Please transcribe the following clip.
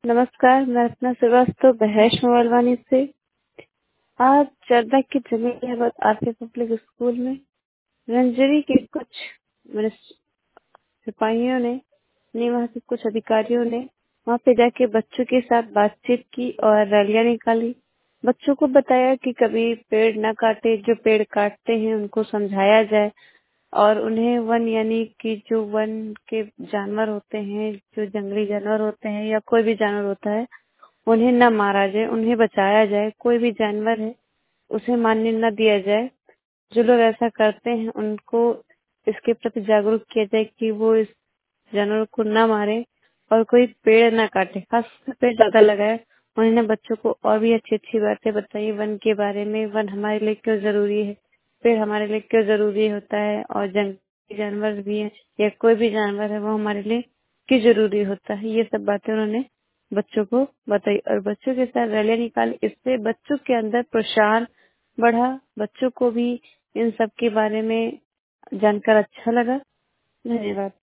नमस्कार, मैं रत्ना श्रीवास्तव बहस मोबाइलवानी से। आज चरदा की जमीयत आरके पब्लिक स्कूल में रंजरी के कुछ सिपाहियों ने वहाँ के कुछ अधिकारियों ने वहाँ पे जाके बच्चों के साथ बातचीत की और रैलियां निकाली। बच्चों को बताया कि कभी पेड़ न काटे, जो पेड़ काटते हैं उनको समझाया जाए और उन्हें वन यानी कि जो वन के जानवर होते हैं, जो जंगली जानवर होते हैं या कोई भी जानवर होता है, उन्हें न मारा जाए, उन्हें बचाया जाए। कोई भी जानवर है उसे मारने न दिया जाए। जो लोग ऐसा करते हैं उनको इसके प्रति जागरूक किया जाए कि वो इस जानवर को न मारे और कोई पेड़ न काटे, खासकर पेड़ ज्यादा लगाए। उन्होंने बच्चों को और भी अच्छी अच्छी बातें बताई वन के बारे में। वन हमारे लिए क्यों जरूरी है, पेड़ हमारे लिए क्यों जरूरी होता है, और जंगली जानवर भी है या कोई भी जानवर है वो हमारे लिए क्यों जरूरी होता है। ये सब बातें उन्होंने बच्चों को बताई और बच्चों के साथ रैली निकाली। इससे बच्चों के अंदर प्रोत्साहन बढ़ा, बच्चों को भी इन सब के बारे में जानकर अच्छा लगा। धन्यवाद।